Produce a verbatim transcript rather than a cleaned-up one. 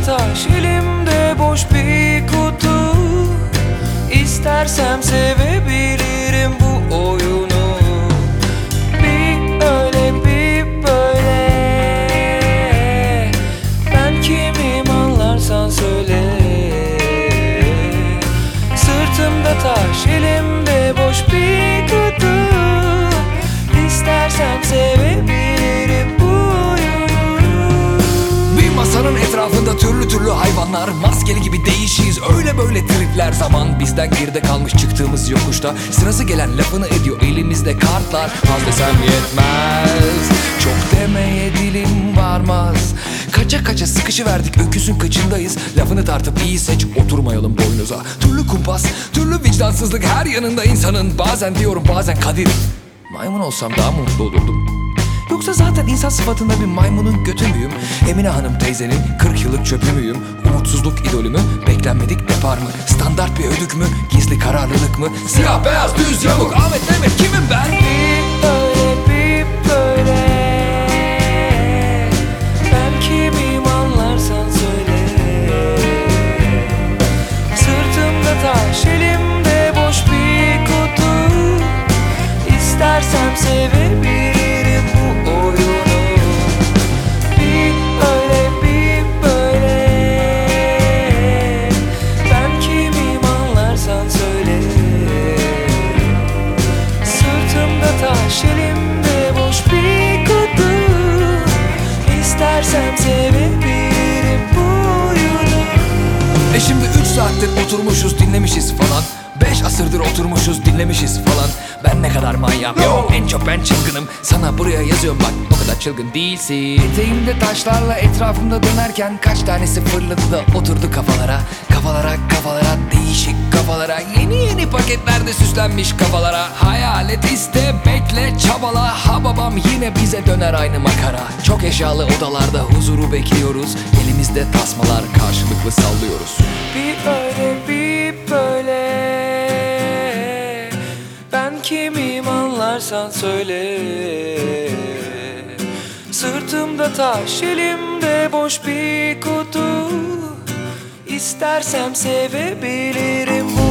taş, elimde boş bir kutu. İstersem sevebilirim bu oyunu. Bir öyle bir böyle. Ben kimim anlarsan söyle. Sırtımda taş, elimde boş bir kutu. İstersem sevebilirim bu oyunu. Bir masanın etrafında türlü türlü hayvanlar, maskeli gibi değişiyiz, öyle böyle tripler. Zaman bizden geride kalmış çıktığımız yokuşta. Sırası gelen lafını ediyor, elimizde kartlar. Az desem yetmez, çok demeye dilim varmaz. Kaça kaça sıkışıverdik, öküzün kaçındayız. Lafını tartıp iyi seç, oturmayalım boynuza. Türlü kumpas, türlü vicdansızlık her yanında insanın. Bazen diyorum, bazen kadir. Maymun olsam daha mutlu olurdum. Yoksa zaten insan sıfatında bir maymunun götü müyüm? Emine Hanım teyzenin kırk yıllık çöpü müyüm? Umutsuzluk idolü mü? Beklenmedik depar mı? Standart bir ödük mü? Gizli kararlılık mı? Siyah beyaz düz yamuk Ahmet Mehmet kimim ben? Bir öyle bir böyle. Ben kimim anlarsan söyle. Sırtımda taş, elimde boş bir kutu. İstersem sevebilirim bu oyunu. Bir öyle bir böyle. Ben kimim anlarsan söyle. Sırtımda taş, elimde boş bir kutu. İstersem sevebilirim bu oyunu. E şimdi üç saattir oturmuşuz dinlemişiz falan. Beş asırdır oturmuşuz dinlemişiz falan. Ben ne kadar manyağım, yo en çok ben çılgınım. Sana buraya yazıyorum bak, o kadar çılgın değilsin. Eteğimde taşlarla etrafımda dönerken kaç tanesi fırladı da oturdu kafalara. Kafalara kafalara, değişik kafalara. Yeni yeni paketlerde süslenmiş kafalara. Hayal et, iste, bekle, çabala. Ha babam yine bize döner aynı makara. Çok eşyalı odalarda huzuru bekliyoruz. Elimizde tasmalar karşılıklı sallıyoruz. Bir öyle bir böyle. Ben kimim anlarsan söyle. Sırtımda taş, elimde boş bir kutu. İstersem sevebilirim bu